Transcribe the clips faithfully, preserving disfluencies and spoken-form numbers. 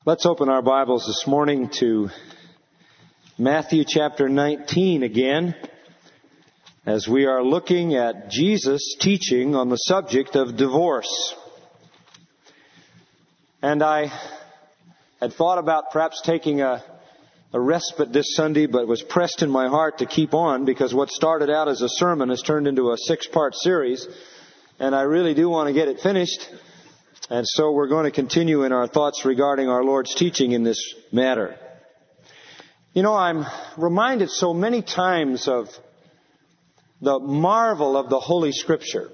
Let's open our Bibles this morning to Matthew chapter nineteen again, as we are looking at Jesus' teaching on the subject of divorce. And I had thought about perhaps taking a, a respite this Sunday, but it was pressed in my heart to keep on because what started out as a sermon has turned into a six-part series, and I really do want to get it finished. And so we're going to continue in our thoughts regarding our Lord's teaching in this matter. You know, I'm reminded so many times of the marvel of the Holy Scripture.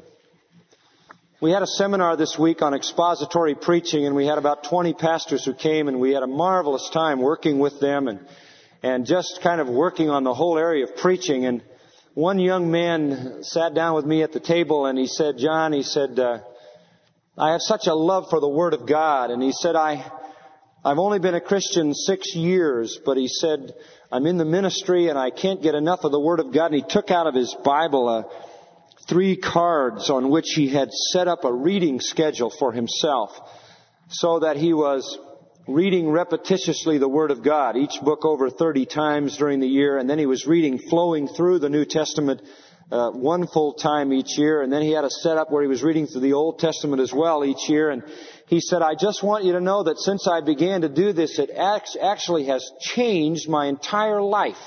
We had a seminar this week on expository preaching, and we had about twenty pastors who came, and we had a marvelous time working with them and, and just kind of working on the whole area of preaching. And one young man sat down with me at the table, and he said, John, he said, uh, I have such a love for the Word of God. And he said, I, I've only been a Christian six years, but he said, I'm in the ministry and I can't get enough of the Word of God. And he took out of his Bible uh, three cards on which he had set up a reading schedule for himself so that he was reading repetitiously the Word of God, each book over thirty times during the year. And then he was reading, flowing through the New Testament Uh, one full time each year, and then he had a setup where he was reading through the Old Testament as well each year. And he said, I just want you to know that since I began to do this, it actually has changed my entire life.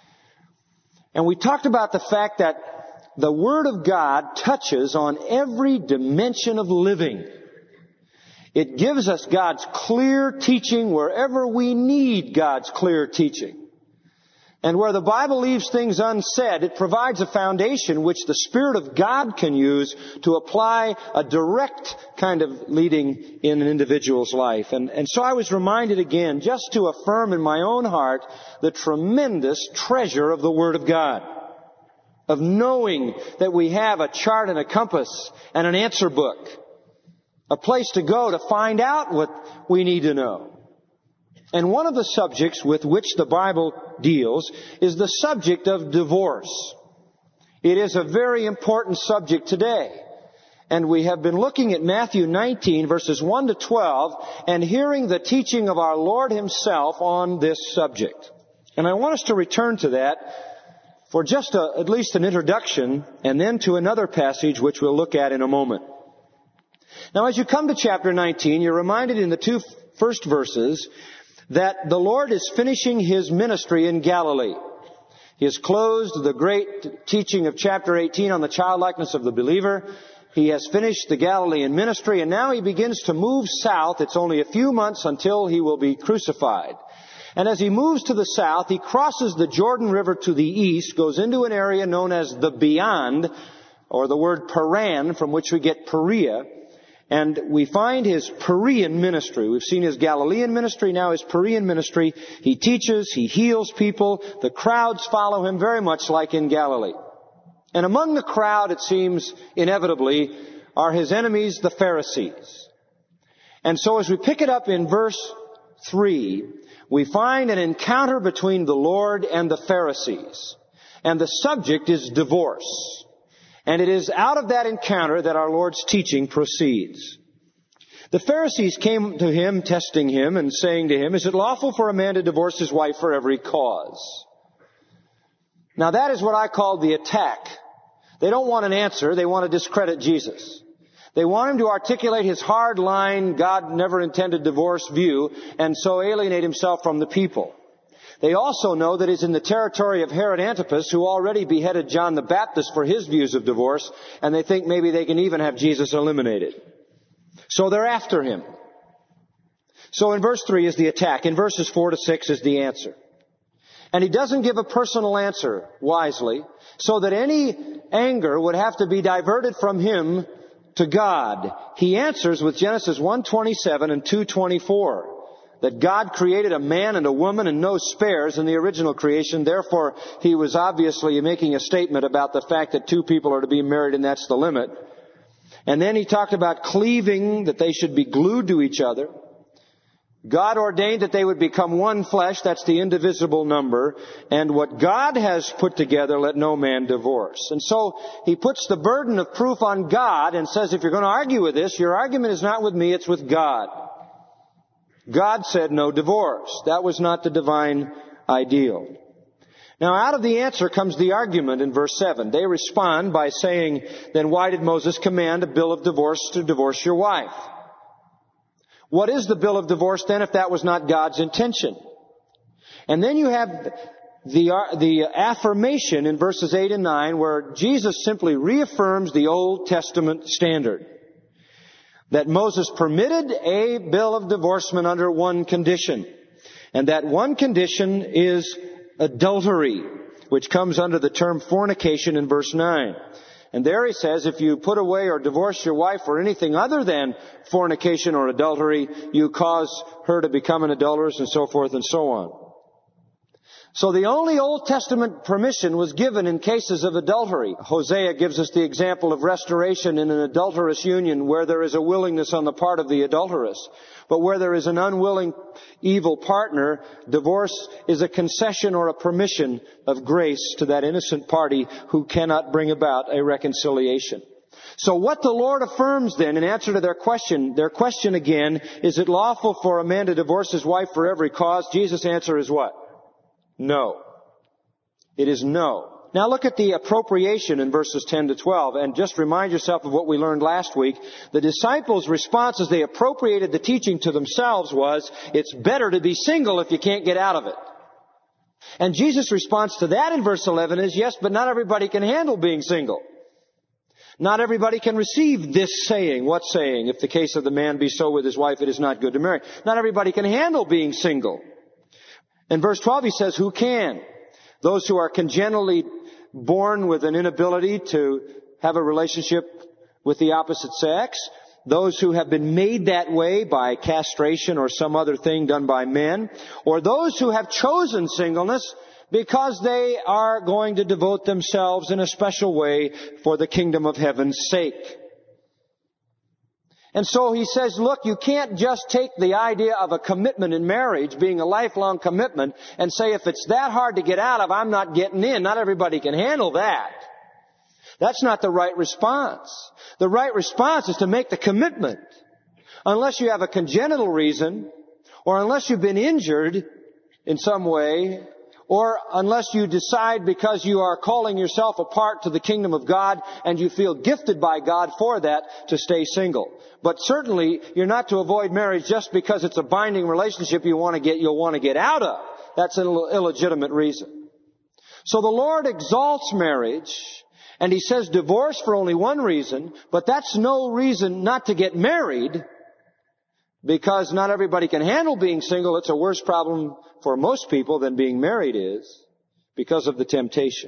And we talked about the fact that the Word of God touches on every dimension of living. It gives us God's clear teaching wherever we need God's clear teaching. And where the Bible leaves things unsaid, it provides a foundation which the Spirit of God can use to apply a direct kind of leading in an individual's life. And, and so I was reminded again, just to affirm in my own heart, the tremendous treasure of the Word of God. Of knowing that we have a chart and a compass and an answer book. A place to go to find out what we need to know. And one of the subjects with which the Bible deals is the subject of divorce. It is a very important subject today. And we have been looking at Matthew nineteen, verses one to twelve, and hearing the teaching of our Lord Himself on this subject. And I want us to return to that for just a, at least an introduction, and then to another passage which we'll look at in a moment. Now, as you come to chapter nineteen, you're reminded in the two first verses that the Lord is finishing His ministry in Galilee. He has closed the great teaching of chapter eighteen on the childlikeness of the believer. He has finished the Galilean ministry, and now He begins to move south. It's only a few months until He will be crucified. And as He moves to the south, He crosses the Jordan River to the east, goes into an area known as the Beyond, or the word Paran, from which we get Perea. And we find His Perean ministry. We've seen His Galilean ministry, now His Perean ministry. He teaches, He heals people. The crowds follow Him very much like in Galilee. And among the crowd, it seems, inevitably, are His enemies, the Pharisees. And so as we pick it up in verse three, we find an encounter between the Lord and the Pharisees. And the subject is divorce. And it is out of that encounter that our Lord's teaching proceeds. The Pharisees came to Him, testing Him, and saying to Him, is it lawful for a man to divorce his wife for every cause? Now that is what I call the attack. They don't want an answer. They want to discredit Jesus. They want Him to articulate His hard line, God never intended divorce view, and so alienate Himself from the people. They also know that it's in the territory of Herod Antipas, who already beheaded John the Baptist for his views of divorce, and they think maybe they can even have Jesus eliminated. So they're after Him. So in verse three is the attack. In verses four to six is the answer. And He doesn't give a personal answer wisely, so that any anger would have to be diverted from Him to God. He answers with Genesis one twenty-seven and two twenty-four. That God created a man and a woman and no spares in the original creation. Therefore, He was obviously making a statement about the fact that two people are to be married and that's the limit. And then He talked about cleaving, that they should be glued to each other. God ordained that they would become one flesh. That's the indivisible number. And what God has put together, let no man divorce. And so He puts the burden of proof on God and says, if you're going to argue with this, your argument is not with me, it's with God. God said no divorce. That was not the divine ideal. Now, out of the answer comes the argument in verse seven. They respond by saying, then why did Moses command a bill of divorce to divorce your wife? What is the bill of divorce then if that was not God's intention? And then you have the, the affirmation in verses eight and nine where Jesus simply reaffirms the Old Testament standard. That Moses permitted a bill of divorcement under one condition. And that one condition is adultery, which comes under the term fornication in verse nine. And there he says, if you put away or divorce your wife for anything other than fornication or adultery, you cause her to become an adulteress, and so forth and so on. So the only Old Testament permission was given in cases of adultery. Hosea gives us the example of restoration in an adulterous union where there is a willingness on the part of the adulteress. But where there is an unwilling evil partner, divorce is a concession or a permission of grace to that innocent party who cannot bring about a reconciliation. So what the Lord affirms then, in answer to their question, their question again, is it lawful for a man to divorce his wife for every cause? Jesus' answer is what? No. It is no. Now look at the appropriation in verses ten to twelve, and just remind yourself of what we learned last week. The disciples' response as they appropriated the teaching to themselves was, it's better to be single if you can't get out of it. And Jesus' response to that in verse eleven is, yes, but not everybody can handle being single. Not everybody can receive this saying. What saying? If the case of the man be so with his wife, it is not good to marry. Not everybody can handle being single. In verse twelve he says, who can? Those who are congenitally born with an inability to have a relationship with the opposite sex. Those who have been made that way by castration or some other thing done by men. Or those who have chosen singleness because they are going to devote themselves in a special way for the kingdom of heaven's sake. And so he says, look, you can't just take the idea of a commitment in marriage being a lifelong commitment and say, if it's that hard to get out of, I'm not getting in. Not everybody can handle that. That's not the right response. The right response is to make the commitment. Unless you have a congenital reason, or unless you've been injured in some way, or unless you decide because you are calling yourself apart to the kingdom of God and you feel gifted by God for that to stay single. But certainly you're not to avoid marriage just because it's a binding relationship you want to get, you'll want to get out of. That's an illegitimate reason. So the Lord exalts marriage, and He says divorce for only one reason, but that's no reason not to get married, because not everybody can handle being single. It's a worse problem for most people than being married is, because of the temptation.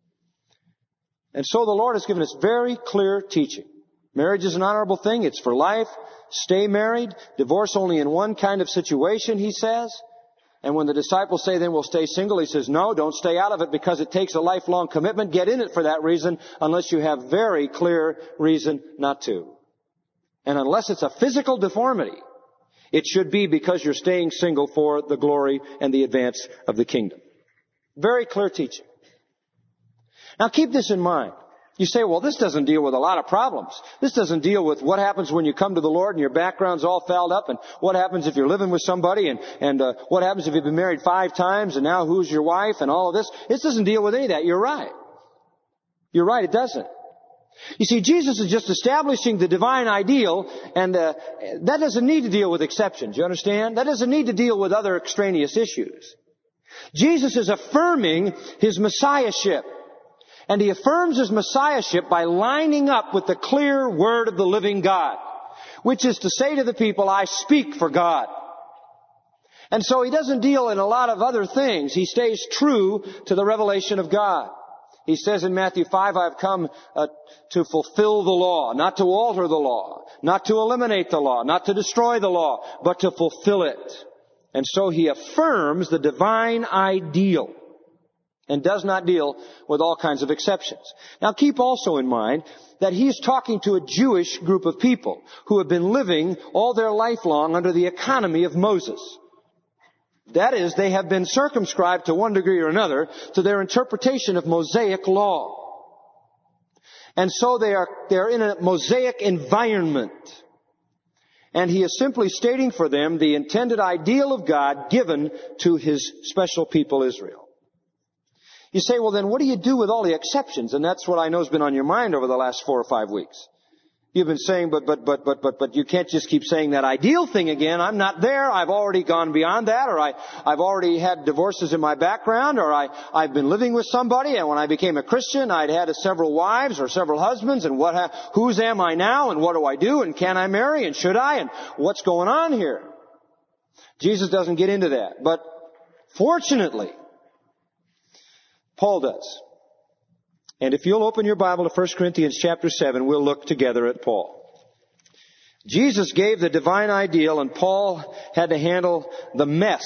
And so the Lord has given us very clear teaching. Marriage is an honorable thing. It's for life. Stay married. Divorce only in one kind of situation, He says. And when the disciples say, then we'll stay single, He says, no, don't stay out of it because it takes a lifelong commitment. Get in it for that reason unless you have very clear reason not to. And unless it's a physical deformity, it should be because you're staying single for the glory and the advance of the kingdom. Very clear teaching. Now keep this in mind. You say, well, this doesn't deal with a lot of problems. This doesn't deal with what happens when you come to the Lord and your background's all fouled up, and what happens if you're living with somebody, and, and uh, what happens if you've been married five times and now who's your wife and all of this. This doesn't deal with any of that. You're right. You're right, it doesn't. You see, Jesus is just establishing the divine ideal, and uh, that doesn't need to deal with exceptions. You understand? That doesn't need to deal with other extraneous issues. Jesus is affirming His messiahship. And He affirms His messiahship by lining up with the clear word of the living God, which is to say to the people, I speak for God. And so He doesn't deal in a lot of other things. He stays true to the revelation of God. He says in Matthew five, I've come uh, to fulfill the law, not to alter the law, not to eliminate the law, not to destroy the law, but to fulfill it. And so He affirms the divine ideal and does not deal with all kinds of exceptions. Now keep also in mind that He is talking to a Jewish group of people who have been living all their life long under the economy of Moses. That is, they have been circumscribed to one degree or another to their interpretation of Mosaic law. And so they are, they are in a Mosaic environment. And he is simply stating for them the intended ideal of God given to his special people Israel. You say, well then what do you do with all the exceptions? And that's what I know has been on your mind over the last four or five weeks. You've been saying, but, but, but, but, but, but you can't just keep saying that ideal thing again. I'm not there. I've already gone beyond that, or I, I've already had divorces in my background, or I, I've been living with somebody, and when I became a Christian, I'd had several wives or several husbands, and what, ha- whose am I now, and what do I do, and can I marry, and should I, and what's going on here? Jesus doesn't get into that, but fortunately, Paul does. And if you'll open your Bible to First Corinthians chapter seven, we'll look together at Paul. Jesus gave the divine ideal, and Paul had to handle the mess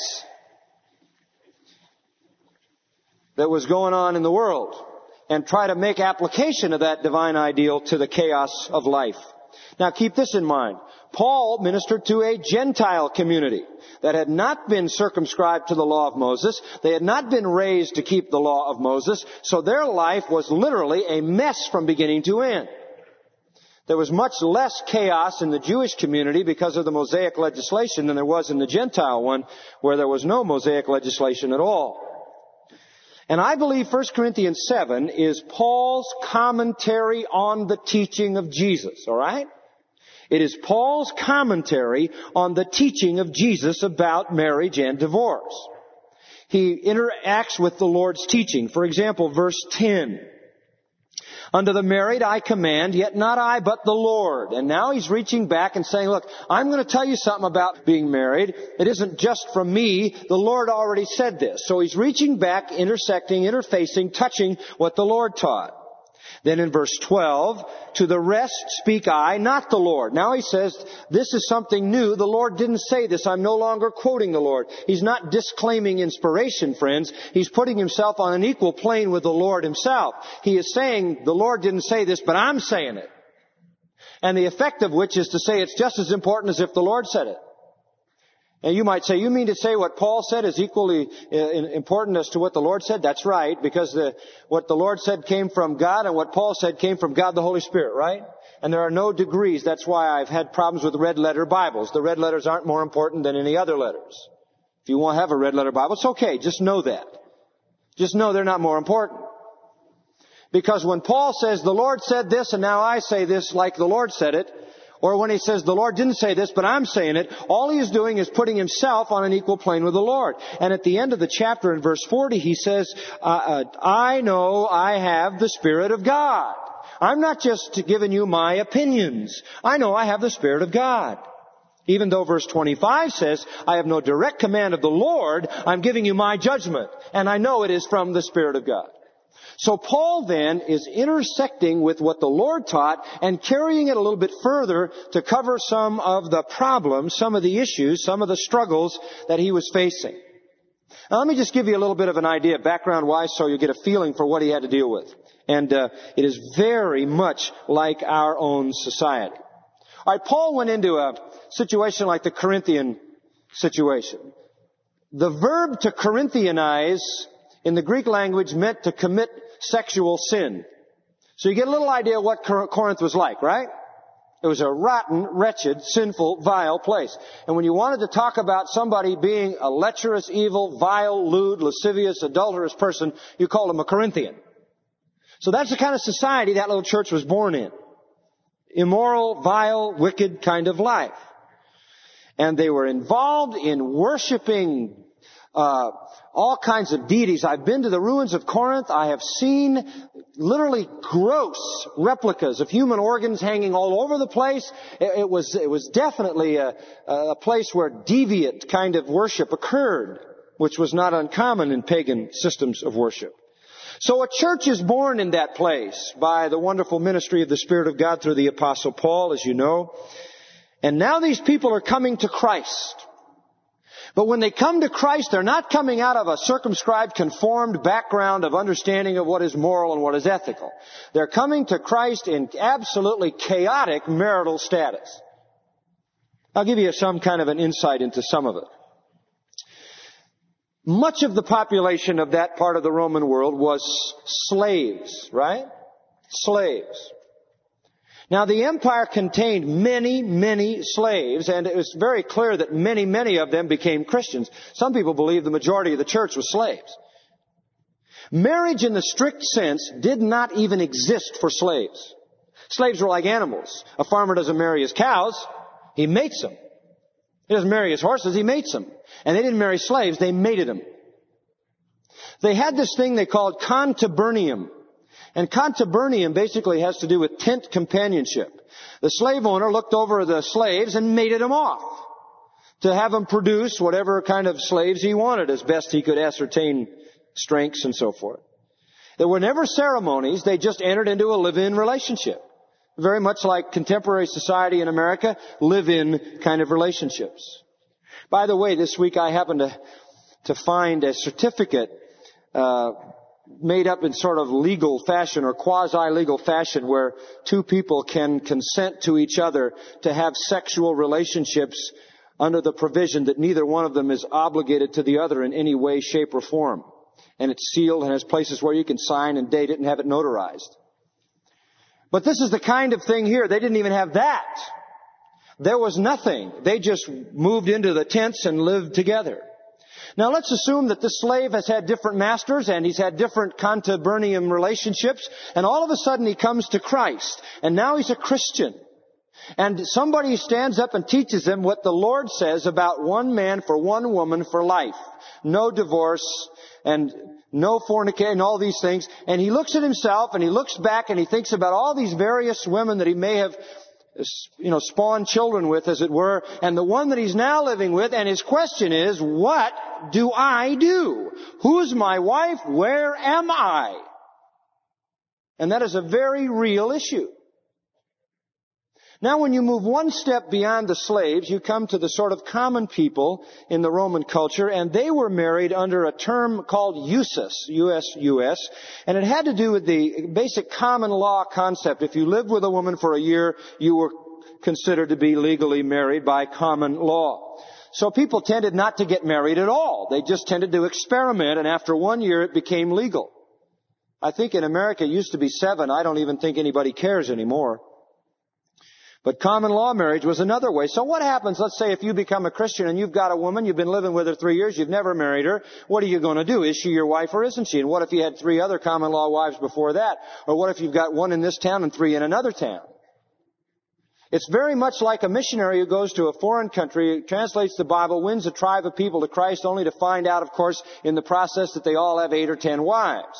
that was going on in the world and try to make application of that divine ideal to the chaos of life. Now keep this in mind. Paul ministered to a Gentile community that had not been circumscribed to the law of Moses. They had not been raised to keep the law of Moses. So their life was literally a mess from beginning to end. There was much less chaos in the Jewish community because of the Mosaic legislation than there was in the Gentile one, where there was no Mosaic legislation at all. And I believe First Corinthians seven is Paul's commentary on the teaching of Jesus, all right? It is Paul's commentary on the teaching of Jesus about marriage and divorce. He interacts with the Lord's teaching. For example, verse ten. Unto the married I command, yet not I, but the Lord. And now he's reaching back and saying, look, I'm going to tell you something about being married. It isn't just from me. The Lord already said this. So he's reaching back, intersecting, interfacing, touching what the Lord taught. Then in verse twelve, to the rest speak I, not the Lord. Now he says, this is something new. The Lord didn't say this. I'm no longer quoting the Lord. He's not disclaiming inspiration, friends. He's putting himself on an equal plane with the Lord himself. He is saying, the Lord didn't say this, but I'm saying it. And the effect of which is to say it's just as important as if the Lord said it. And you might say, you mean to say what Paul said is equally important as to what the Lord said? That's right, because the, what the Lord said came from God, and what Paul said came from God the Holy Spirit, right? And there are no degrees. That's why I've had problems with red letter Bibles. The red letters aren't more important than any other letters. If you want to have a red letter Bible, it's okay. Just know that. Just know they're not more important. Because when Paul says, the Lord said this, and now I say this like the Lord said it, or when he says, the Lord didn't say this, but I'm saying it, all he is doing is putting himself on an equal plane with the Lord. And at the end of the chapter in verse forty, he says, uh, uh, I know I have the Spirit of God. I'm not just giving you my opinions. I know I have the Spirit of God. Even though verse twenty-five says, I have no direct command of the Lord, I'm giving you my judgment. And I know it is from the Spirit of God. So Paul then is intersecting with what the Lord taught and carrying it a little bit further to cover some of the problems, some of the issues, some of the struggles that he was facing. Now let me just give you a little bit of an idea, background-wise, so you get a feeling for what he had to deal with. And uh, it is very much like our own society. All right, Paul went into a situation like the Corinthian situation. The verb to Corinthianize in the Greek language meant to commit sexual sin. So you get a little idea what Corinth was like, right? It was a rotten, wretched, sinful, vile place. And when you wanted to talk about somebody being a lecherous, evil, vile, lewd, lascivious, adulterous person, you called him a Corinthian. So that's the kind of society that little church was born in. Immoral, vile, wicked kind of life. And they were involved in worshiping Uh, all kinds of deities. I've been to the ruins of Corinth. I have seen literally gross replicas of human organs hanging all over the place. It, it was, it was definitely a, a place where deviant kind of worship occurred, which was not uncommon in pagan systems of worship. So a church is born in that place by the wonderful ministry of the Spirit of God through the Apostle Paul, as you know. And now these people are coming to Christ. But when they come to Christ, they're not coming out of a circumscribed, conformed background of understanding of what is moral and what is ethical. They're coming to Christ in absolutely chaotic marital status. I'll give you some kind of an insight into some of it. Much of the population of that part of the Roman world was slaves, right? Slaves. Now, the empire contained many, many slaves, and it was very clear that many, many of them became Christians. Some people believe the majority of the church was slaves. Marriage in the strict sense did not even exist for slaves. Slaves were like animals. A farmer doesn't marry his cows, he mates them. He doesn't marry his horses, he mates them. And they didn't marry slaves, they mated them. They had this thing they called contubernium. And contubernium basically has to do with tent companionship. The slave owner looked over the slaves and mated them off to have them produce whatever kind of slaves he wanted as best he could ascertain strengths and so forth. There were never ceremonies. They just entered into a live-in relationship. Very much like contemporary society in America, live-in kind of relationships. By the way, this week I happened to, to find a certificate uh made up in sort of legal fashion or quasi-legal fashion where two people can consent to each other to have sexual relationships under the provision that neither one of them is obligated to the other in any way, shape, or form. And it's sealed and has places where you can sign and date it and have it notarized. But this is the kind of thing here. They didn't even have that. There was nothing. They just moved into the tents and lived together. Now let's assume that this slave has had different masters and he's had different contubernium relationships, and all of a sudden he comes to Christ and now he's a Christian. And somebody stands up and teaches him what the Lord says about one man for one woman for life. No divorce and no fornication and all these things. And he looks at himself and he looks back and he thinks about all these various women that he may have you know, spawn children with, as it were, and the one that he's now living with, and his question is, what do I do? Who's my wife? Where am I? And that is a very real issue. Now, when you move one step beyond the slaves, you come to the sort of common people in the Roman culture, and they were married under a term called usus, U S U S, and it had to do with the basic common law concept. If you lived with a woman for a year, you were considered to be legally married by common law. So people tended not to get married at all. They just tended to experiment, and after one year it became legal. I think in America it used to be seven. I don't even think anybody cares anymore. But common law marriage was another way. So what happens, let's say if you become a Christian and you've got a woman, you've been living with her three years, you've never married her, what are you going to do? Is she your wife or isn't she? And what if you had three other common law wives before that? Or what if you've got one in this town and three in another town? It's very much like a missionary who goes to a foreign country, translates the Bible, wins a tribe of people to Christ, only to find out, of course, in the process that they all have eight or ten wives.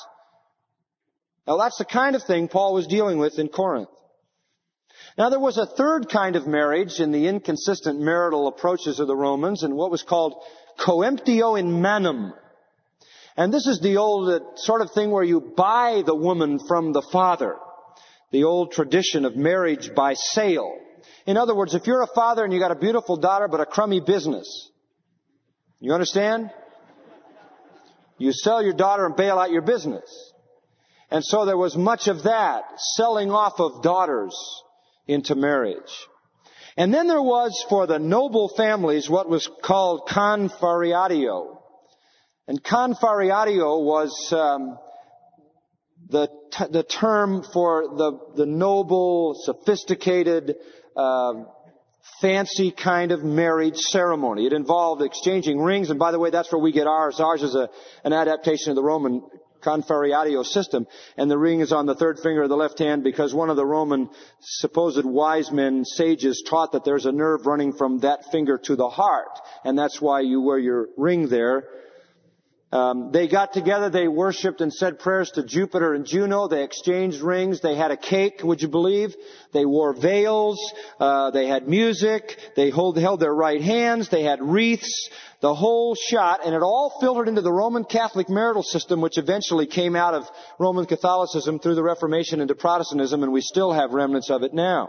Now that's the kind of thing Paul was dealing with in Corinth. Now, there was a third kind of marriage in the inconsistent marital approaches of the Romans, and what was called coemptio in manum. And this is the old uh, sort of thing where you buy the woman from the father. The old tradition of marriage by sale. In other words, if you're a father and you got a beautiful daughter but a crummy business, you understand? You sell your daughter and bail out your business. And so there was much of that, selling off of daughters into marriage. And then there was, for the noble families, what was called confarreatio. And confarreatio was um, the t- the term for the the noble, sophisticated, uh, fancy kind of marriage ceremony. It involved exchanging rings, and by the way, that's where we get ours. Ours is a an adaptation of the Roman confarreatio system, and the ring is on the third finger of the left hand because one of the Roman supposed wise men, sages, taught that there's a nerve running from that finger to the heart, and that's why you wear your ring there. Um, they got together, they worshipped and said prayers to Jupiter and Juno, they exchanged rings, they had a cake, would you believe? They wore veils, uh, they had music, they hold, held their right hands, they had wreaths, the whole shot, and it all filtered into the Roman Catholic marital system, which eventually came out of Roman Catholicism through the Reformation into Protestantism, and we still have remnants of it now.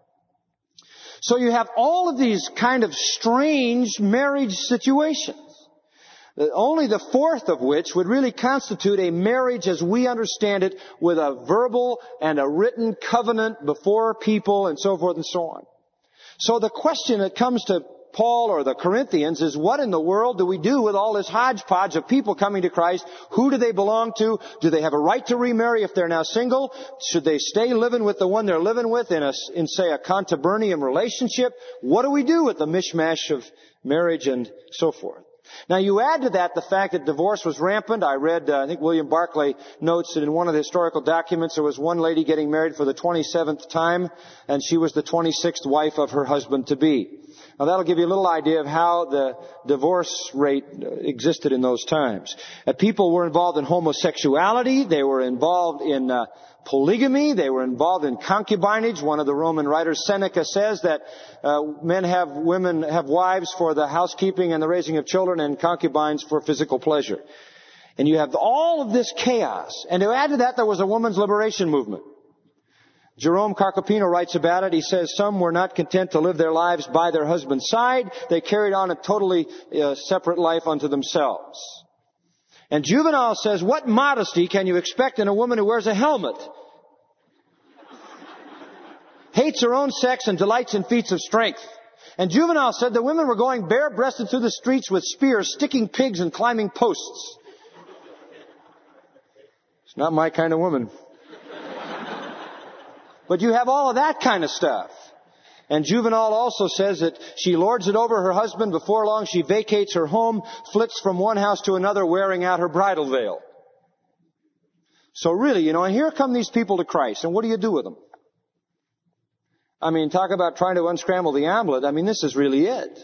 So you have all of these kind of strange marriage situations. Only the fourth of which would really constitute a marriage as we understand it, with a verbal and a written covenant before people and so forth and so on. So the question that comes to Paul or the Corinthians is, what in the world do we do with all this hodgepodge of people coming to Christ? Who do they belong to? Do they have a right to remarry if they're now single? Should they stay living with the one they're living with in, a, in say, a contubernium relationship? What do we do with the mishmash of marriage and so forth? Now, you add to that the fact that divorce was rampant. I read, uh, I think William Barclay notes that in one of the historical documents there was one lady getting married for the twenty-seventh time, and she was the twenty-sixth wife of her husband-to-be. Now, that'll give you a little idea of how the divorce rate existed in those times. Uh, people were involved in homosexuality. They were involved in uh, polygamy. They were involved in concubinage. One of the Roman writers, Seneca, says that uh, men have women have wives for the housekeeping and the raising of children, and concubines for physical pleasure. And you have all of this chaos. And to add to that, there was a women's liberation movement. Jerome Carcopino writes about it. He says some were not content to live their lives by their husband's side. They carried on a totally uh, separate life unto themselves. And Juvenal says, what modesty can you expect in a woman who wears a helmet? Hates her own sex and delights in feats of strength. And Juvenal said the women were going bare-breasted through the streets with spears, sticking pigs and climbing posts. It's not my kind of woman. But you have all of that kind of stuff. And Juvenal also says that she lords it over her husband. Before long, she vacates her home, flits from one house to another, wearing out her bridal veil. So really, you know, and here come these people to Christ. And what do you do with them? I mean, talk about trying to unscramble the omelet. I mean, this is really it.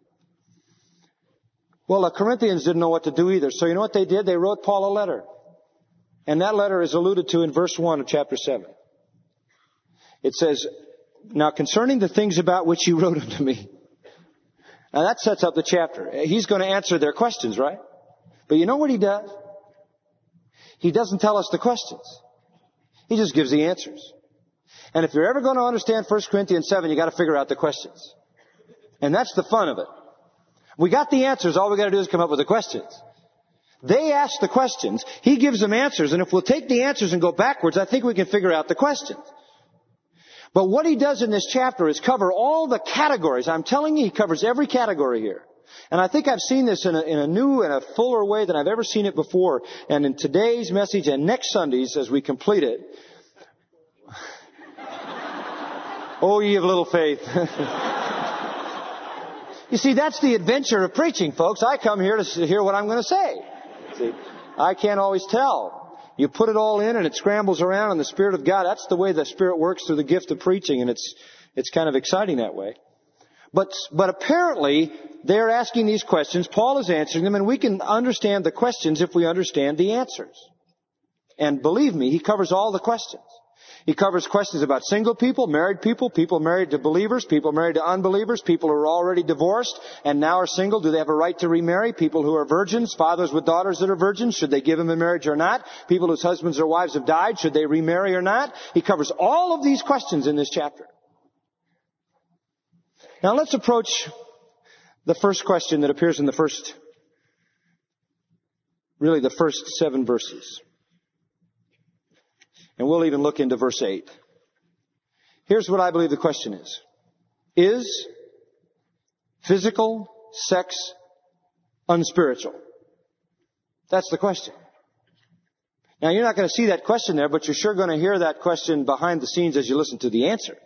Well, the Corinthians didn't know what to do either. So you know what they did? They wrote Paul a letter. And that letter is alluded to in verse one of chapter seven. It says, now concerning the things about which you wrote unto me. Now that sets up the chapter. He's going to answer their questions, right? But you know what he does? He doesn't tell us the questions. He just gives the answers. And if you're ever going to understand First Corinthians seven, you got to figure out the questions. And that's the fun of it. We got the answers. All we got to do is come up with the questions. They ask the questions. He gives them answers. And if we'll take the answers and go backwards, I think we can figure out the questions. But what he does in this chapter is cover all the categories. I'm telling you, he covers every category here. And I think I've seen this in a, in a new and a fuller way than I've ever seen it before. And in today's message and next Sundays as we complete it, oh, ye of little faith. You see, that's the adventure of preaching, folks. I come here to hear what I'm going to say. See, I can't always tell. You put it all in and it scrambles around, and the Spirit of God, that's the way the Spirit works through the gift of preaching, and it's it's kind of exciting that way. But but apparently they're asking these questions. Paul is answering them, and we can understand the questions if we understand the answers. And believe me, he covers all the questions. He covers questions about single people, married people, people married to believers, people married to unbelievers, people who are already divorced and now are single. Do they have a right to remarry? People who are virgins, fathers with daughters that are virgins, should they give them in marriage or not? People whose husbands or wives have died, should they remarry or not? He covers all of these questions in this chapter. Now let's approach the first question that appears in the first, really the first seven verses. And we'll even look into verse eight. Here's what I believe the question is. Is physical sex unspiritual? That's the question. Now, you're not going to see that question there, but you're sure going to hear that question behind the scenes as you listen to the answer.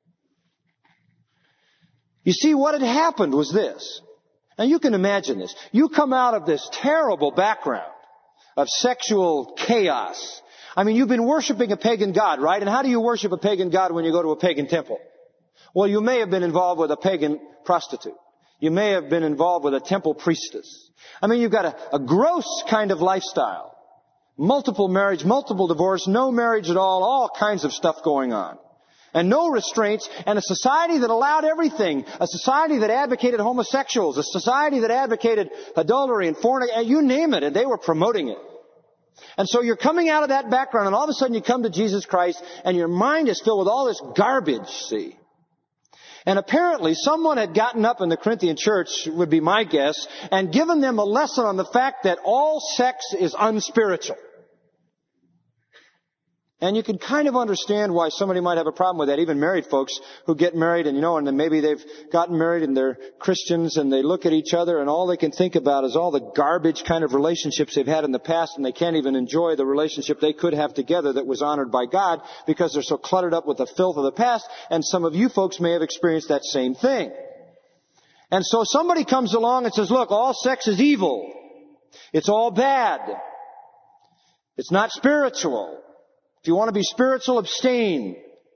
You see, what had happened was this. Now, you can imagine this. You come out of this terrible background of sexual chaos. I mean, you've been worshiping a pagan god, right? And how do you worship a pagan god when you go to a pagan temple? Well, you may have been involved with a pagan prostitute. You may have been involved with a temple priestess. I mean, you've got a, a gross kind of lifestyle. Multiple marriage, multiple divorce, no marriage at all, all kinds of stuff going on. And no restraints, and a society that allowed everything. A society that advocated homosexuals. A society that advocated adultery and fornication. You name it, and they were promoting it. And so you're coming out of that background, and all of a sudden you come to Jesus Christ, and your mind is filled with all this garbage, see. And apparently someone had gotten up in the Corinthian church, would be my guess, and given them a lesson on the fact that all sex is unspiritual. And you can kind of understand why somebody might have a problem with that, even married folks who get married and, you know, and then maybe they've gotten married and they're Christians and they look at each other and all they can think about is all the garbage kind of relationships they've had in the past, and they can't even enjoy the relationship they could have together that was honored by God because they're so cluttered up with the filth of the past. And some of you folks may have experienced that same thing. And so somebody comes along and says, look, all sex is evil. It's all bad. It's not spiritual. If you want to be spiritual, abstain.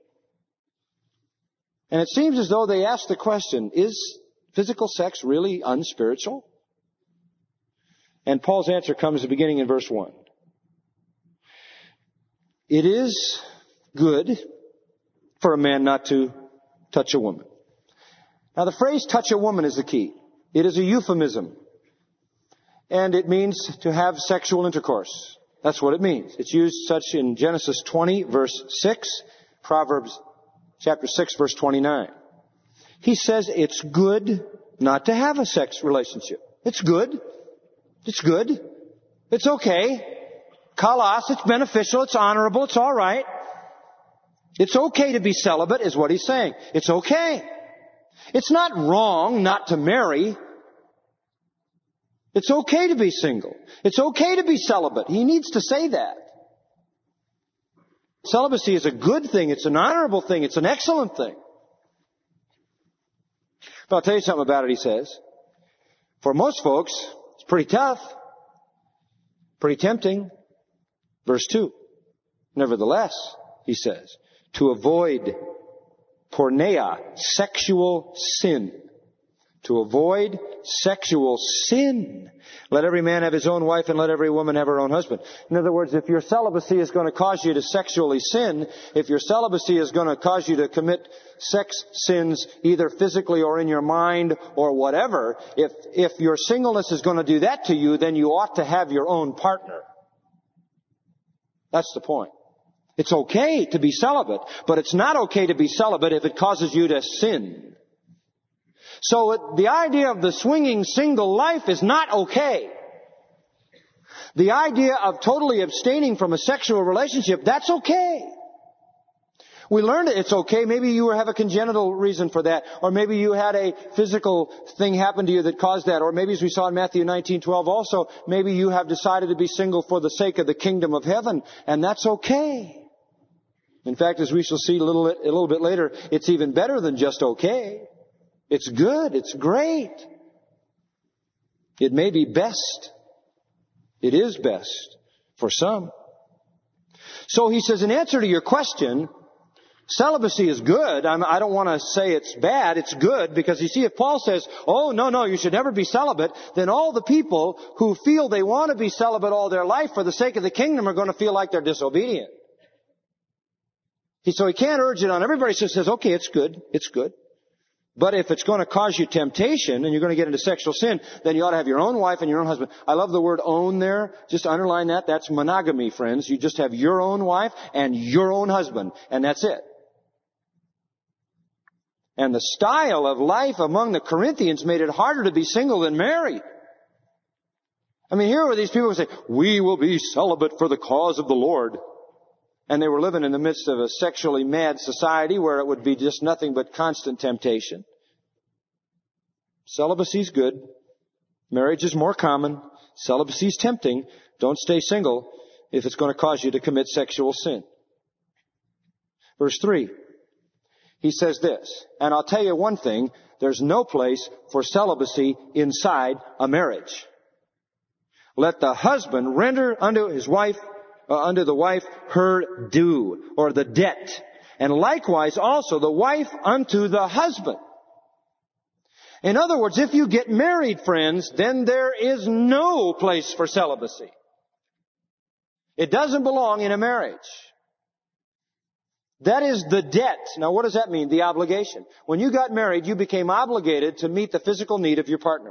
And it seems as though they ask the question, is physical sex really unspiritual? And Paul's answer comes beginning in verse one. It is good for a man not to touch a woman. Now the phrase touch a woman is the key. It is a euphemism. And it means to have sexual intercourse. That's what it means. It's used such in Genesis twenty, verse six, Proverbs chapter six, verse twenty-nine. He says it's good not to have a sex relationship. It's good. It's good. It's okay. Kalos, it's beneficial, it's honorable, it's all right. It's okay to be celibate, is what he's saying. It's okay. It's not wrong not to marry. It's okay to be single. It's okay to be celibate. He needs to say that. Celibacy is a good thing. It's an honorable thing. It's an excellent thing. But I'll tell you something about it, he says. For most folks, it's pretty tough. Pretty tempting. Verse two. Nevertheless, he says, to avoid porneia, sexual sin. To avoid sexual sin. Let every man have his own wife and let every woman have her own husband. In other words, if your celibacy is going to cause you to sexually sin, if your celibacy is going to cause you to commit sex sins either physically or in your mind or whatever, if, if your singleness is going to do that to you, then you ought to have your own partner. That's the point. It's okay to be celibate, but it's not okay to be celibate if it causes you to sin. So the idea of the swinging single life is not okay. The idea of totally abstaining from a sexual relationship, that's okay. We learned it's okay. Maybe you have a congenital reason for that. Or maybe you had a physical thing happen to you that caused that. Or maybe, as we saw in Matthew nineteen twelve also, maybe you have decided to be single for the sake of the kingdom of heaven. And that's okay. In fact, as we shall see a little, a little bit later, it's even better than just okay. It's good. It's great. It may be best. It is best for some. So he says, in answer to your question, celibacy is good. I'm, I don't want to say it's bad. It's good because you see, if Paul says, oh, no, no, you should never be celibate, then all the people who feel they want to be celibate all their life for the sake of the kingdom are going to feel like they're disobedient. He, so he can't urge it on everybody. So he says, okay, it's good. It's good. But if it's going to cause you temptation and you're going to get into sexual sin, then you ought to have your own wife and your own husband. I love the word own there. Just underline that. That's monogamy, friends. You just have your own wife and your own husband, and that's it. And the style of life among the Corinthians made it harder to be single than married. I mean, here were these people who say, we will be celibate for the cause of the Lord. And they were living in the midst of a sexually mad society where it would be just nothing but constant temptation. Celibacy is good. Marriage is more common. Celibacy is tempting. Don't stay single if it's going to cause you to commit sexual sin. Verse three. He says this, and I'll tell you one thing, there's no place for celibacy inside a marriage. Let the husband render unto his wife Uh, unto the wife her due, or the debt. And likewise also the wife unto the husband. In other words, if you get married, friends, then there is no place for celibacy. It doesn't belong in a marriage. That is the debt. Now what does that mean? The obligation. When you got married, you became obligated to meet the physical need of your partner.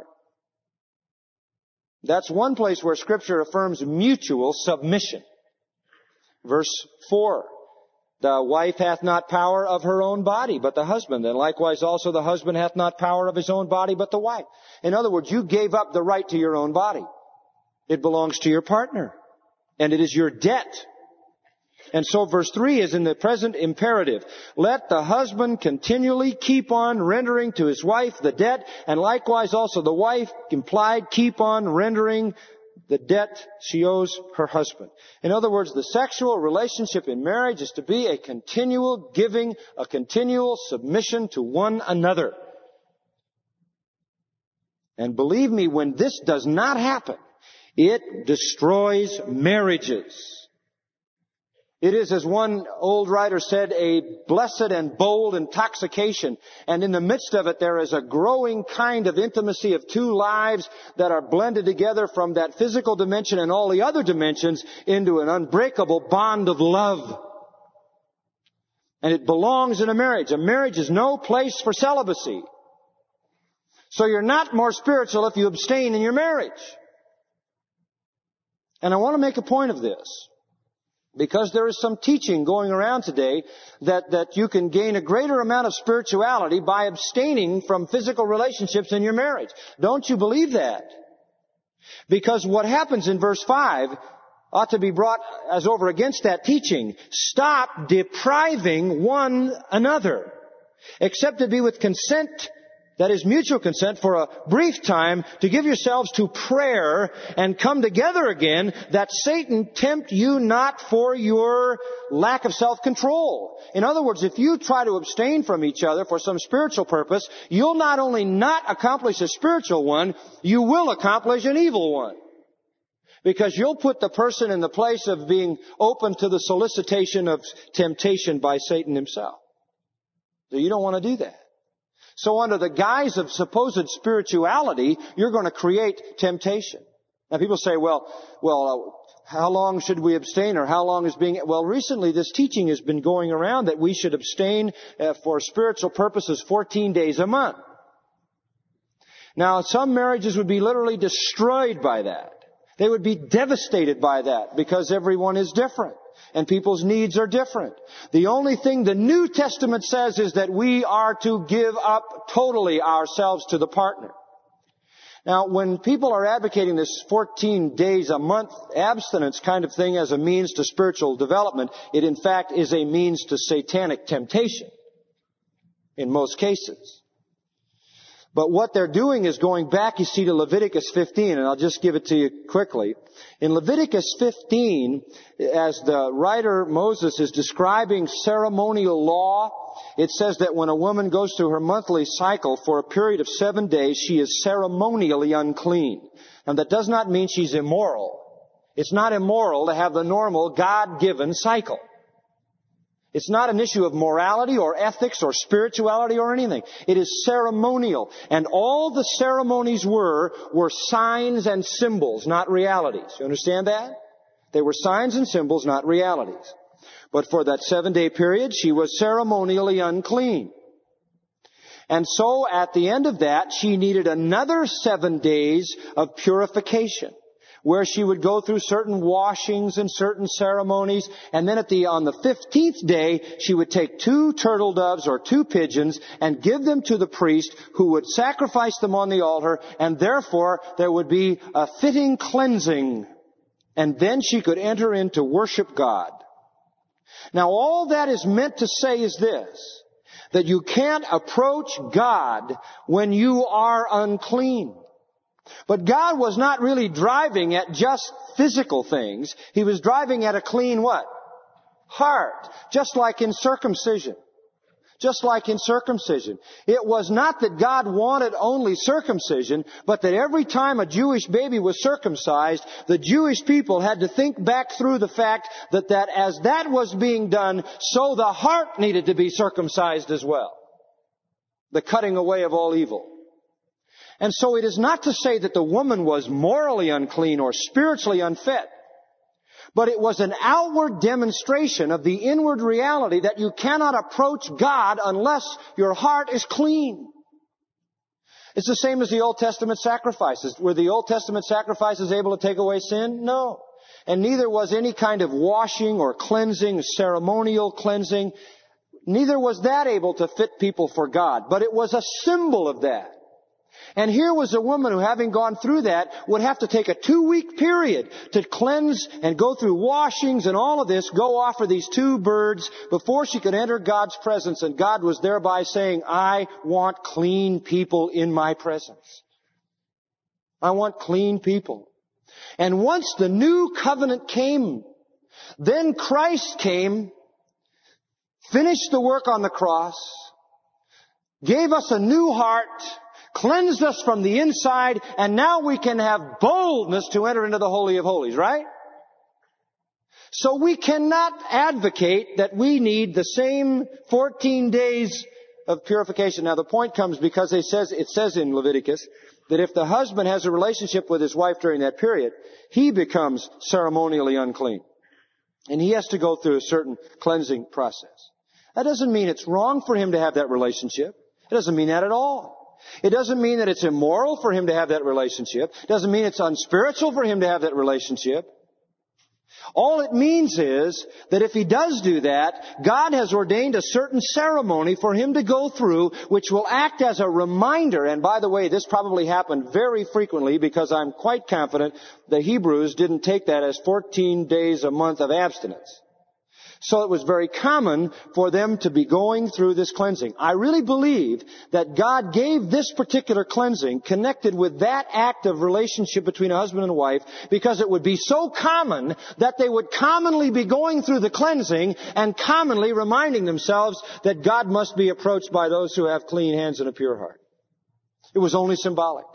That's one place where Scripture affirms mutual submission. Verse four, the wife hath not power of her own body, but the husband. And likewise also the husband hath not power of his own body, but the wife. In other words, you gave up the right to your own body. It belongs to your partner. And it is your debt. And so verse three is in the present imperative. Let the husband continually keep on rendering to his wife the debt, and likewise also the wife, implied, keep on rendering the debt she owes her husband. In other words, the sexual relationship in marriage is to be a continual giving, a continual submission to one another. And believe me, when this does not happen, it destroys marriages. It is, as one old writer said, a blessed and bold intoxication. And in the midst of it, there is a growing kind of intimacy of two lives that are blended together from that physical dimension and all the other dimensions into an unbreakable bond of love. And it belongs in a marriage. A marriage is no place for celibacy. So you're not more spiritual if you abstain in your marriage. And I want to make a point of this, because there is some teaching going around today that, that you can gain a greater amount of spirituality by abstaining from physical relationships in your marriage. Don't you believe that? Because what happens in verse five ought to be brought as over against that teaching. Stop depriving one another, except it be with consent, that is mutual consent, for a brief time to give yourselves to prayer and come together again, that Satan tempt you not for your lack of self-control. In other words, if you try to abstain from each other for some spiritual purpose, you'll not only not accomplish a spiritual one, you will accomplish an evil one. Because you'll put the person in the place of being open to the solicitation of temptation by Satan himself. So you don't want to do that. So under the guise of supposed spirituality, you're going to create temptation. Now people say, well, well, uh, how long should we abstain, or how long is being... Well, recently this teaching has been going around that we should abstain uh, for spiritual purposes fourteen days a month. Now, some marriages would be literally destroyed by that. They would be devastated by that, because everyone is different. And people's needs are different. The only thing the New Testament says is that we are to give up totally ourselves to the partner. Now, when people are advocating this fourteen days a month abstinence kind of thing as a means to spiritual development, it in fact is a means to satanic temptation in most cases. But what they're doing is going back, you see, to Leviticus fifteen, and I'll just give it to you quickly. In Leviticus fifteen, as the writer Moses is describing ceremonial law, it says that when a woman goes through her monthly cycle for a period of seven days, she is ceremonially unclean. And that does not mean she's immoral. It's not immoral to have the normal God-given cycle. It's not an issue of morality or ethics or spirituality or anything. It is ceremonial. And all the ceremonies were, were signs and symbols, not realities. You understand that? They were signs and symbols, not realities. But for that seven-day period, she was ceremonially unclean. And so at the end of that, she needed another seven days of purification, where she would go through certain washings and certain ceremonies, and then at the, on the fifteenth day, she would take two turtle doves or two pigeons and give them to the priest, who would sacrifice them on the altar, and therefore there would be a fitting cleansing, and then she could enter in to worship God. Now all that is meant to say is this, that you can't approach God when you are unclean. But God was not really driving at just physical things. He was driving at a clean what? Heart. Just like in circumcision. Just like in circumcision. It was not that God wanted only circumcision, but that every time a Jewish baby was circumcised, the Jewish people had to think back through the fact that, that as that was being done, so the heart needed to be circumcised as well. The cutting away of all evil. And so it is not to say that the woman was morally unclean or spiritually unfit, but it was an outward demonstration of the inward reality that you cannot approach God unless your heart is clean. It's the same as the Old Testament sacrifices. Were the Old Testament sacrifices able to take away sin? No. And neither was any kind of washing or cleansing, ceremonial cleansing. Neither was that able to fit people for God, but it was a symbol of that. And here was a woman who, having gone through that, would have to take a two-week period to cleanse and go through washings and all of this, go offer these two birds before she could enter God's presence. And God was thereby saying, I want clean people in my presence. I want clean people. And once the new covenant came, then Christ came, finished the work on the cross, gave us a new heart, cleansed us from the inside, and now we can have boldness to enter into the Holy of Holies, right? So we cannot advocate that we need the same fourteen days of purification. Now the point comes because it says, it says in Leviticus that if the husband has a relationship with his wife during that period, he becomes ceremonially unclean. And he has to go through a certain cleansing process. That doesn't mean it's wrong for him to have that relationship. It doesn't mean that at all. It doesn't mean that it's immoral for him to have that relationship. It doesn't mean it's unspiritual for him to have that relationship. All it means is that if he does do that, God has ordained a certain ceremony for him to go through, which will act as a reminder. And by the way, this probably happened very frequently because I'm quite confident the Hebrews didn't take that as fourteen days a month of abstinence. So it was very common for them to be going through this cleansing. I really believe that God gave this particular cleansing connected with that act of relationship between a husband and a wife because it would be so common that they would commonly be going through the cleansing and commonly reminding themselves that God must be approached by those who have clean hands and a pure heart. It was only symbolic.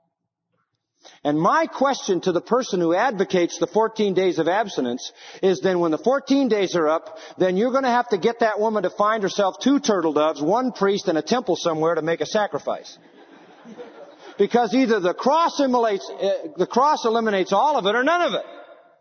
And my question to the person who advocates the fourteen days of abstinence is then when the fourteen days are up, then you're going to have to get that woman to find herself two turtle doves, one priest, and a temple somewhere to make a sacrifice. Because either the cross eliminates, uh, the cross eliminates all of it or none of it.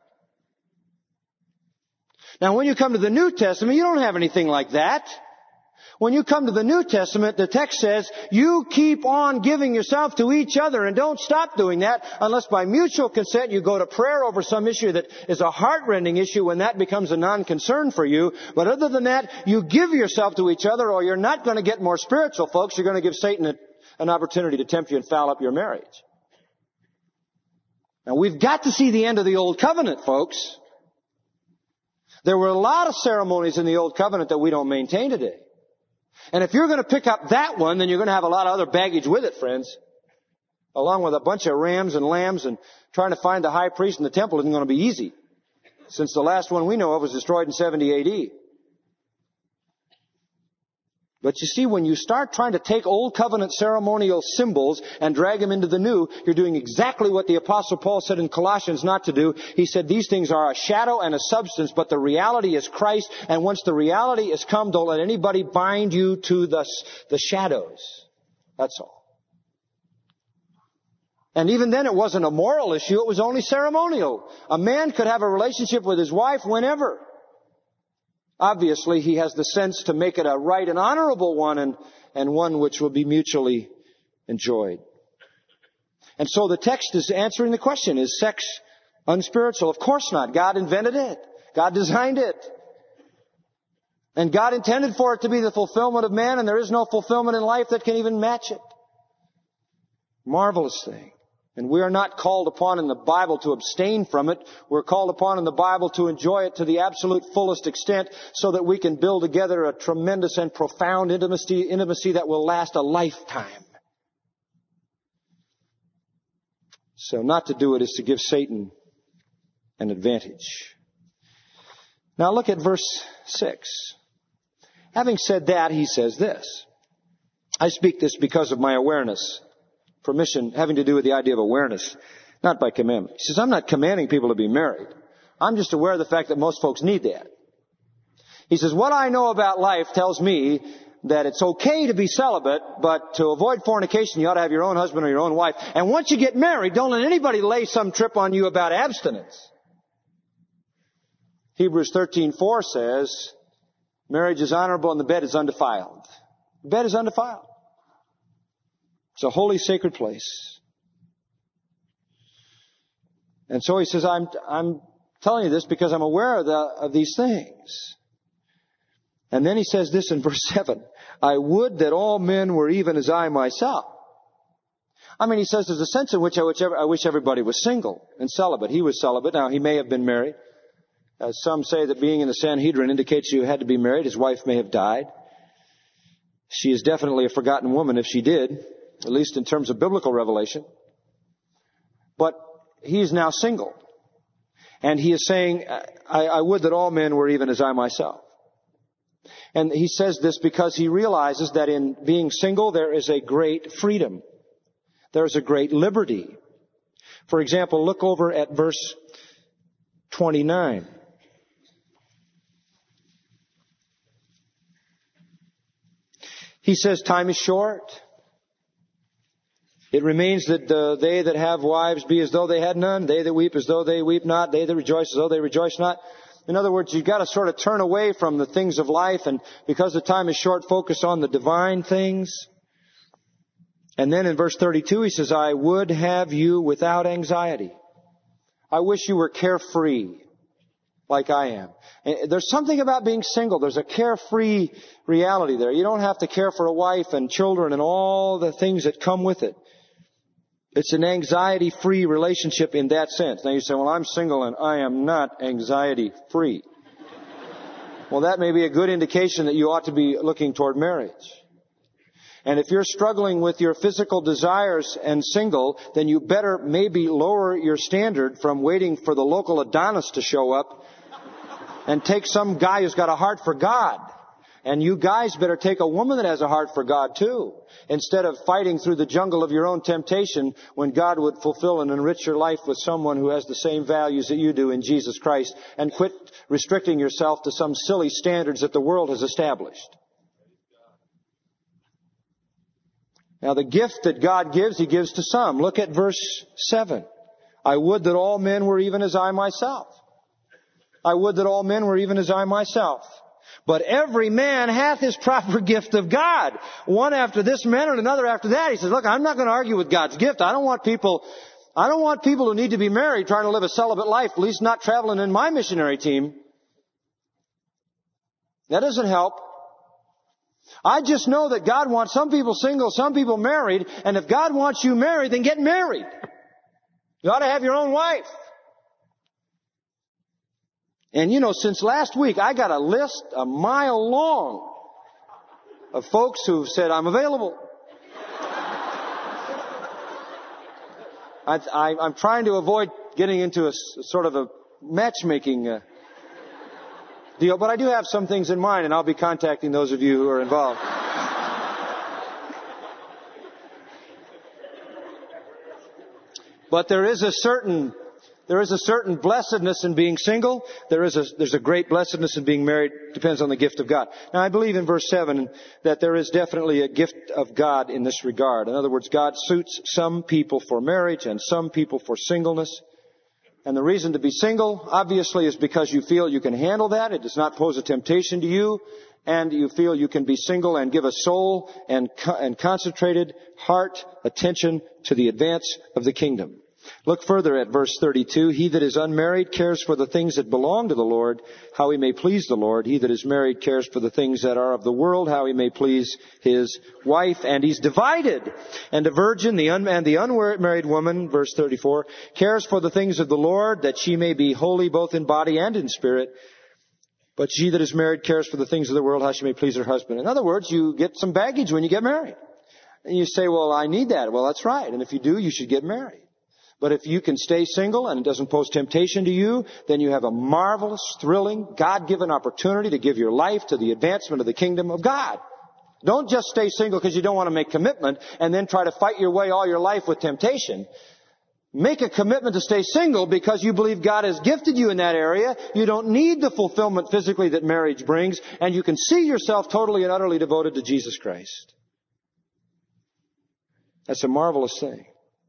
Now when you come to the New Testament, you don't have anything like that. When you come to the New Testament, the text says, you keep on giving yourself to each other and don't stop doing that unless by mutual consent you go to prayer over some issue that is a heart-rending issue when that becomes a non-concern for you. But other than that, you give yourself to each other or you're not going to get more spiritual, folks. You're going to give Satan a, an opportunity to tempt you and foul up your marriage. Now we've got to see the end of the Old Covenant, folks. There were a lot of ceremonies in the Old Covenant that we don't maintain today. And if you're going to pick up that one, then you're going to have a lot of other baggage with it, friends. Along with a bunch of rams and lambs, and trying to find the high priest in the temple isn't going to be easy, since the last one we know of was destroyed in seventy A D. But you see, when you start trying to take Old Covenant ceremonial symbols and drag them into the New, you're doing exactly what the Apostle Paul said in Colossians not to do. He said these things are a shadow and a substance, but the reality is Christ. And once the reality is come, don't let anybody bind you to the, the shadows. That's all. And even then it wasn't a moral issue, it was only ceremonial. A man could have a relationship with his wife whenever. Obviously, he has the sense to make it a right and honorable one and, and one which will be mutually enjoyed. And so the text is answering the question, is sex unspiritual? Of course not. God invented it. God designed it. And God intended for it to be the fulfillment of man, and there is no fulfillment in life that can even match it. Marvelous thing. And we are not called upon in the Bible to abstain from it. We're called upon in the Bible to enjoy it to the absolute fullest extent so that we can build together a tremendous and profound intimacy, intimacy that will last a lifetime. So not to do it is to give Satan an advantage. Now look at verse six. Having said that, he says this. I speak this because of my awareness. Permission having to do with the idea of awareness, not by commandment. He says, I'm not commanding people to be married. I'm just aware of the fact that most folks need that. He says, what I know about life tells me that it's okay to be celibate, but to avoid fornication, you ought to have your own husband or your own wife. And once you get married, don't let anybody lay some trip on you about abstinence. Hebrews thirteen four says, marriage is honorable and the bed is undefiled. The bed is undefiled. It's a holy, sacred place. And so he says, I'm, I'm telling you this because I'm aware of, the, of these things. And then he says this in verse seven, I would that all men were even as I myself. I mean, he says there's a sense in which I wish, I wish everybody was single and celibate. He was celibate. Now, he may have been married. Uh, some say that being in the Sanhedrin indicates you had to be married. His wife may have died. She is definitely a forgotten woman if she did, at least in terms of biblical revelation. But he is now single. And he is saying, I, I would that all men were even as I myself. And he says this because he realizes that in being single there is a great freedom. There is a great liberty. For example, look over at verse twenty-nine. He says, time is short. It remains that uh, they that have wives be as though they had none. They that weep as though they weep not. They that rejoice as though they rejoice not. In other words, you've got to sort of turn away from the things of life, and because the time is short, focus on the divine things. And then in verse thirty-two, he says, I would have you without anxiety. I wish you were carefree like I am. And there's something about being single. There's a carefree reality there. You don't have to care for a wife and children and all the things that come with it. It's an anxiety-free relationship in that sense. Now you say, well, I'm single and I am not anxiety-free. Well, that may be a good indication that you ought to be looking toward marriage. And if you're struggling with your physical desires and single, then you better maybe lower your standard from waiting for the local Adonis to show up and take some guy who's got a heart for God. And you guys better take a woman that has a heart for God too, instead of fighting through the jungle of your own temptation when God would fulfill and enrich your life with someone who has the same values that you do in Jesus Christ, and quit restricting yourself to some silly standards that the world has established. Now the gift that God gives, He gives to some. Look at verse seven. I would that all men were even as I myself. I would that all men were even as I myself. But every man hath his proper gift of God. One after this manner and another after that. He says, look, I'm not going to argue with God's gift. I don't want people, I don't want people who need to be married trying to live a celibate life, at least not traveling in my missionary team. That doesn't help. I just know that God wants some people single, some people married, and if God wants you married, then get married. You ought to have your own wife. And you know, since last week, I got a list a mile long of folks who've said, I'm available. I, I, I'm trying to avoid getting into a sort of a matchmaking uh, deal, but I do have some things in mind, and I'll be contacting those of you who are involved. But there is a certain There is a certain blessedness in being single. There is a, there's a great blessedness in being married. Depends on the gift of God. Now I believe in verse seven that there is definitely a gift of God in this regard. In other words, God suits some people for marriage and some people for singleness. And the reason to be single, obviously, is because you feel you can handle that. It does not pose a temptation to you. And you feel you can be single and give a soul and, and concentrated heart attention to the advance of the kingdom. Look further at verse thirty-two. He that is unmarried cares for the things that belong to the Lord, how he may please the Lord. He that is married cares for the things that are of the world, how he may please his wife. And he's divided. And the virgin, the un- and the unmarried woman, verse thirty-four, cares for the things of the Lord, that she may be holy both in body and in spirit. But she that is married cares for the things of the world, how she may please her husband. In other words, you get some baggage when you get married. And you say, well, I need that. Well, that's right. And if you do, you should get married. But if you can stay single and it doesn't pose temptation to you, then you have a marvelous, thrilling, God-given opportunity to give your life to the advancement of the kingdom of God. Don't just stay single because you don't want to make commitment and then try to fight your way all your life with temptation. Make a commitment to stay single because you believe God has gifted you in that area. You don't need the fulfillment physically that marriage brings, and you can see yourself totally and utterly devoted to Jesus Christ. That's a marvelous thing.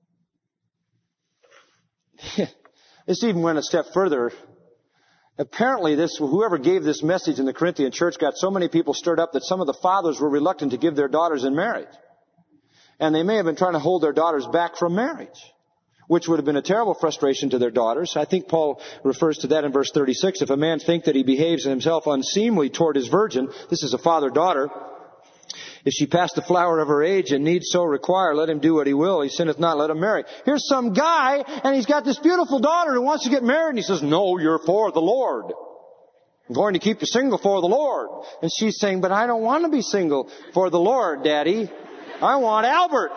This even went a step further. Apparently this, whoever gave this message in the Corinthian church got so many people stirred up that some of the fathers were reluctant to give their daughters in marriage. And they may have been trying to hold their daughters back from marriage, which would have been a terrible frustration to their daughters. I think Paul refers to that in verse thirty-six. If a man think that he behaves himself unseemly toward his virgin, this is a father-daughter, If she pass the flower of her age and need so require, let him do what he will. He sinneth not, let him marry. Here's some guy, and he's got this beautiful daughter who wants to get married, and he says, no, you're for the Lord. I'm going to keep you single for the Lord. And she's saying, but I don't want to be single for the Lord, Daddy. I want Albert.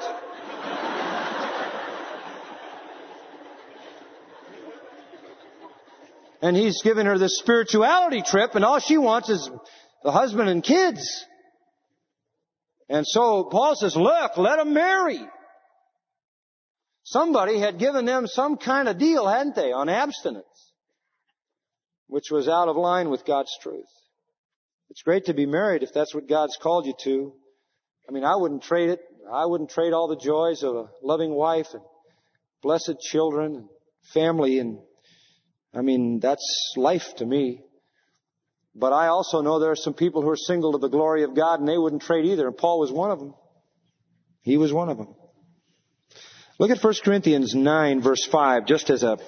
And he's giving her this spirituality trip, and all she wants is the husband and kids. And so Paul says, look, let them marry. Somebody had given them some kind of deal, hadn't they, on abstinence, which was out of line with God's truth. It's great to be married if that's what God's called you to. I mean, I wouldn't trade it. I wouldn't trade all the joys of a loving wife and blessed children and family. And I mean, that's life to me. But I also know there are some people who are single to the glory of God, and they wouldn't trade either. And Paul was one of them. He was one of them. Look at First Corinthians nine, verse five, just as a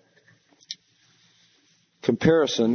comparison.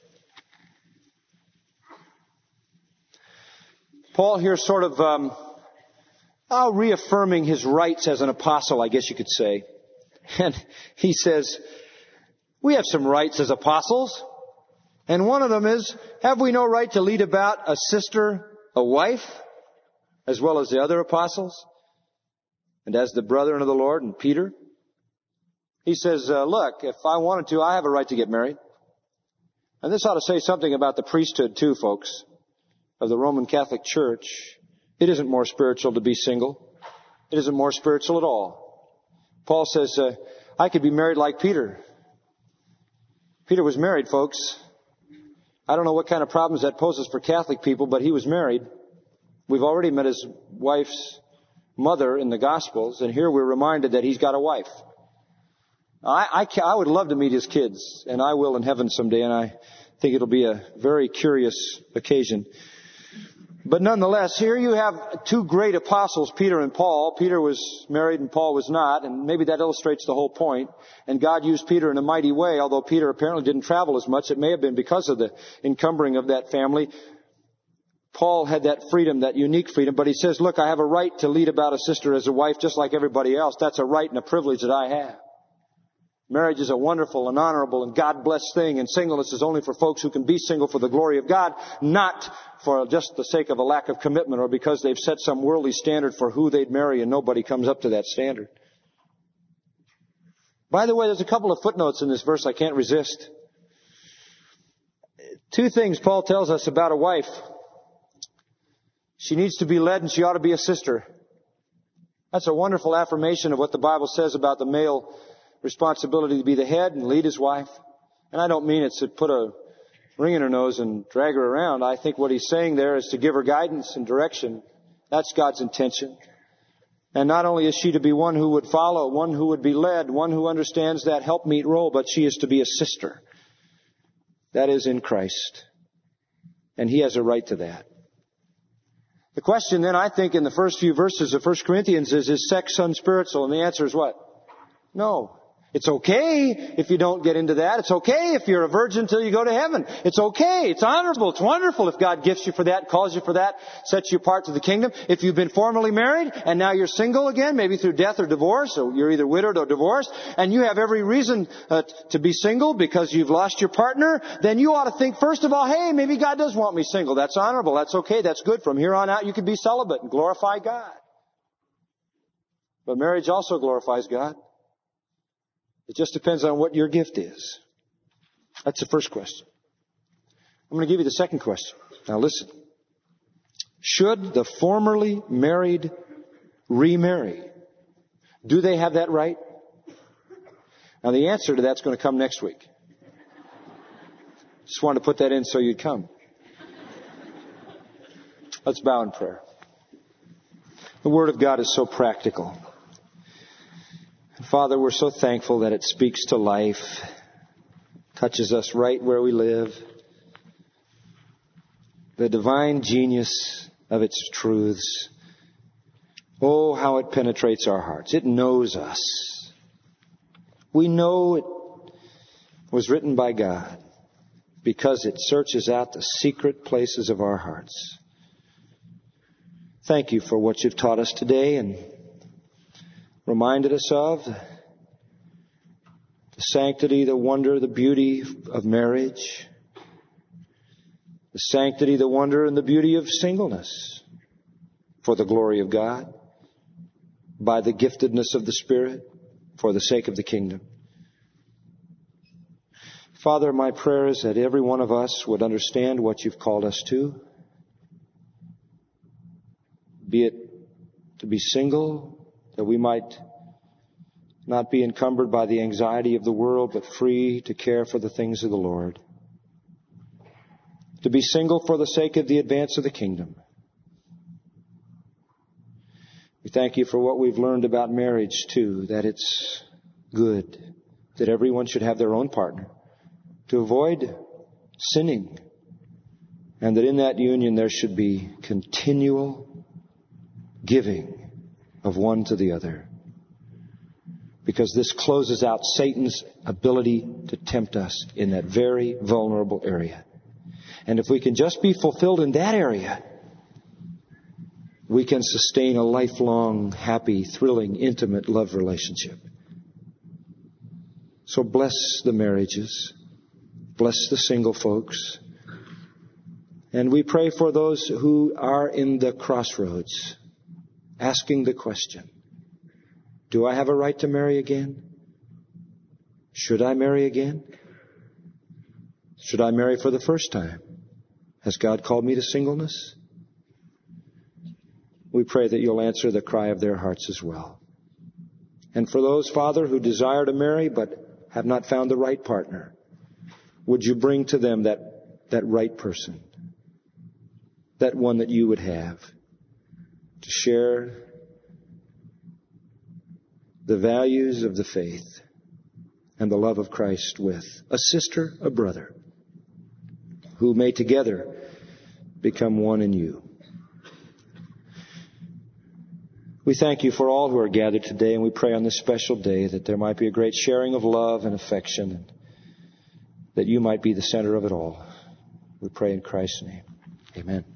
Paul here sort of um, oh, reaffirming his rights as an apostle, I guess you could say. And he says, we have some rights as apostles. And one of them is, have we no right to lead about a sister, a wife, as well as the other apostles? And as the brethren of the Lord and Peter? He says, uh, look, if I wanted to, I have a right to get married. And this ought to say something about the priesthood too, folks, of the Roman Catholic Church. It isn't more spiritual to be single. It isn't more spiritual at all. Paul says, uh, I could be married like Peter. Peter was married, folks. I don't know what kind of problems that poses for Catholic people, but he was married. We've already met his wife's mother in the Gospels, and here we're reminded that he's got a wife. I, I, I would love to meet his kids, and I will in heaven someday, and I think it'll be a very curious occasion. But nonetheless, here you have two great apostles, Peter and Paul. Peter was married and Paul was not, and maybe that illustrates the whole point. And God used Peter in a mighty way, although Peter apparently didn't travel as much. It may have been because of the encumbering of that family. Paul had that freedom, that unique freedom, but he says, look, I have a right to lead about a sister as a wife just like everybody else. That's a right and a privilege that I have. Marriage is a wonderful and honorable and God-blessed thing, and singleness is only for folks who can be single for the glory of God, not for just the sake of a lack of commitment or because they've set some worldly standard for who they'd marry and nobody comes up to that standard. By the way, there's a couple of footnotes in this verse I can't resist. Two things Paul tells us about a wife. She needs to be led and she ought to be a sister. That's a wonderful affirmation of what the Bible says about the male responsibility to be the head and lead his wife. And I don't mean it's to put a ring in her nose and drag her around. I think what he's saying there is to give her guidance and direction. That's God's intention. And not only is she to be one who would follow, one who would be led, one who understands that helpmeet role, but she is to be a sister. That is in Christ. And he has a right to that. The question then, I think, in the first few verses of First Corinthians is, is sex unspiritual? And the answer is what? No. It's okay if you don't get into that. It's okay if you're a virgin until you go to heaven. It's okay. It's honorable. It's wonderful if God gifts you for that, calls you for that, sets you apart to the kingdom. If you've been formerly married and now you're single again, maybe through death or divorce, or you're either widowed or divorced, and you have every reason uh, to be single because you've lost your partner, then you ought to think, first of all, hey, maybe God does want me single. That's honorable. That's okay. That's good. From here on out, you can be celibate and glorify God. But marriage also glorifies God. It just depends on what your gift is. That's the first question. I'm going to give you the second question. Now listen. Should the formerly married remarry? Do they have that right? Now the answer to that's going to come next week. Just wanted to put that in so you'd come. Let's bow in prayer. The Word of God is so practical. Father, we're so thankful that it speaks to life, touches us right where we live. The divine genius of its truths. Oh, how it penetrates our hearts. It knows us. We know it was written by God because it searches out the secret places of our hearts. Thank you for what you've taught us today and reminded us of the sanctity, the wonder, the beauty of marriage, the sanctity, the wonder, and the beauty of singleness for the glory of God, by the giftedness of the Spirit, for the sake of the kingdom. Father, my prayer is that every one of us would understand what you've called us to, be it to be single, that we might not be encumbered by the anxiety of the world, but free to care for the things of the Lord. To be single for the sake of the advance of the kingdom. We thank you for what we've learned about marriage, too, that it's good, that everyone should have their own partner, to avoid sinning, and that in that union there should be continual giving of one to the other. Because this closes out Satan's ability to tempt us in that very vulnerable area. And if we can just be fulfilled in that area, we can sustain a lifelong, happy, thrilling, intimate love relationship. So bless the marriages. Bless the single folks. And we pray for those who are in the crossroads, asking the question, do I have a right to marry again? Should I marry again? Should I marry for the first time? Has God called me to singleness? We pray that you'll answer the cry of their hearts as well. And for those, Father, who desire to marry but have not found the right partner, would you bring to them that, that right person, that one that you would have to share the values of the faith and the love of Christ with, a sister, a brother, who may together become one in you. We thank you for all who are gathered today, and we pray on this special day that there might be a great sharing of love and affection, and that you might be the center of it all. We pray in Christ's name. Amen.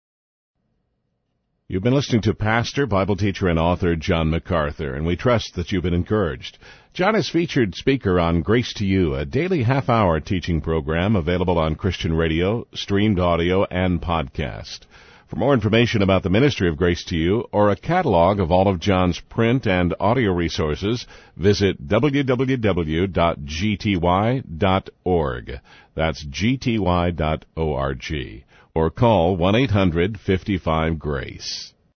You've been listening to pastor, Bible teacher, and author John MacArthur, and we trust that you've been encouraged. John is featured speaker on Grace to You, a daily half-hour teaching program available on Christian radio, streamed audio, and podcast. For more information about the ministry of Grace to You or a catalog of all of John's print and audio resources, visit w w w dot g t y dot org. That's g t y dot org. Or call one eight hundred fifty-five GRACE.